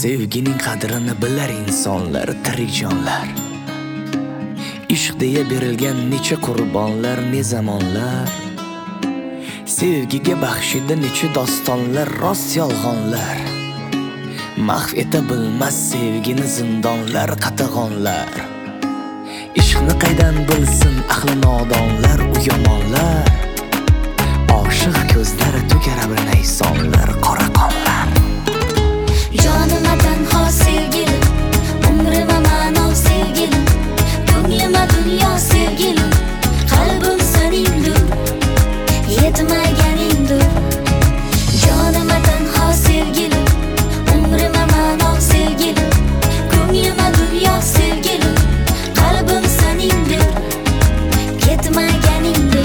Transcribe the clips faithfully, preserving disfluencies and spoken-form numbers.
Sevgining qadrini bilar insonlar, tirik jonlar. Ishq deya berilgan necha qurbonlar, ne zamonlar. Sevgiga baxshida necha dostonlar, rost yolg'onlar. Mahv eta bilmas sevgini zindonlar, qatag'onlar. Ishqni qaydan bilsin ahli nodonlar, u yomonlar. Oshiq ko'zlari to'kar bir naysonlar, qora qonlar. Jonima tanho sevgilim, umrima ma'no sevgilim, ko'nglima dunyo sevgilim, qalbim seningdir, yetmaganingdir. Jonima tanho sevgilim, umrima ma'no sevgilim, ko'nglima dunyo sevgilim, qalbim seningdir, yetmaganingdir.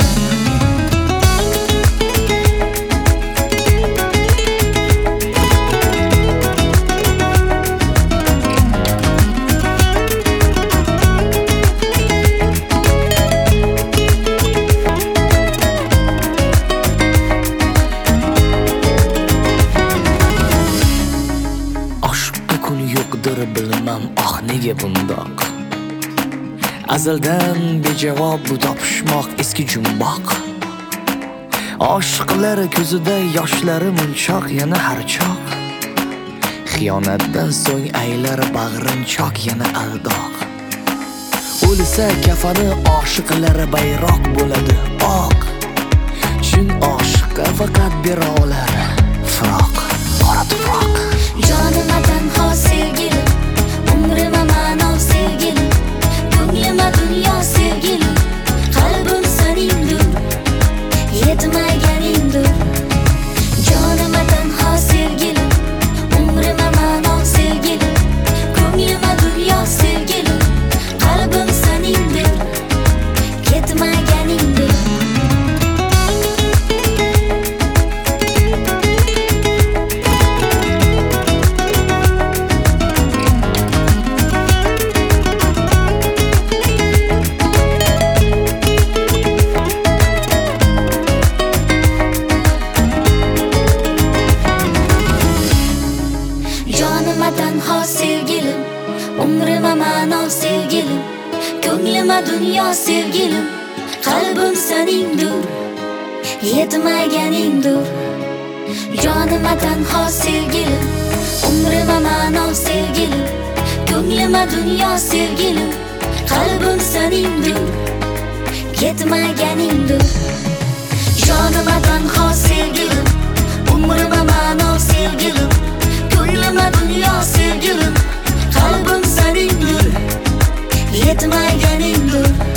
Bilmam ah nega bundoq. Azaldan bejavob bu topishmoq eski jumboq. Oshiqlar ko'zida yoshlari munchoq, yana harchoq. Xiyonatdan so'ng aylar bag'rinchoq, yana aldoq. O'lsa kafani oshiqlar bayroq bo'ladi oq. Chun oshiqqa faqat bera olar firoq, qora tuproq. Jonima tanho sevgilim, umrima ma'no sevgilim, ko'nglima dunyo sevgilim, qalbim seningdir, yetmaganingdir. Jonima tanho sevgilim, umrima ma'no sevgilim, ko'nglima dunyo sevgilim, qalbim seningdir, yetmaganingdir. Jonima tanho sevgilim, umrima ma'no sevgilim, ko'nglima dunyo sevgilim, qalbim seningdir, yetmaganingdir. Jonima tanho sevgilim, umrima ma'no sevgilim, ko'nglima dunyo sevgilim, qalbim seningdir, yetmaganingdir. Jonima tanho sevgilim, umrima ma'no sevgilim, ko'nglima dunyo sevgilim, qalbim seningdir, yetmaganingdir.